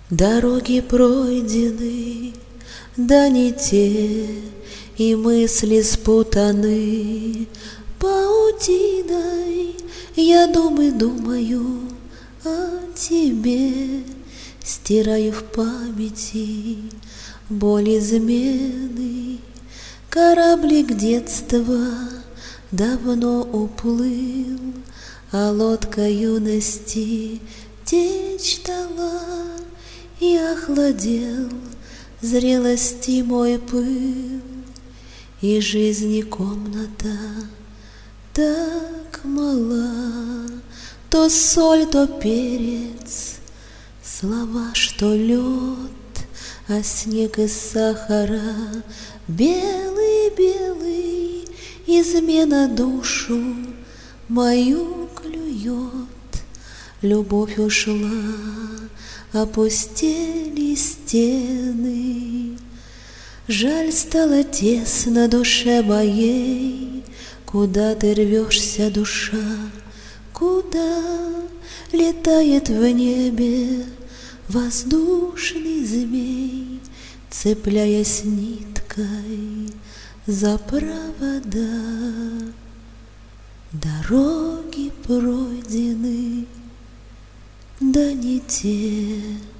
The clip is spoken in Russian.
Дороги пройдены, да не те, и мысли спутаны паутиной. Я думаю о тебе, стираю в памяти боль измены. Кораблик детства давно уплыл, а лодка юности течь дала. И охладел зрелости мой пыл, и жизни комната так мала. То соль, то перец, слова, что лед, а снег из сахара белый-белый. Измена душу мою клюет, любовь ушла, опустели стены. Жаль, стало тесно душе моей. Куда ты рвешься, душа? Куда летает в небе воздушный змей, цепляясь ниткой за провода? Дороги пройдены, да не те.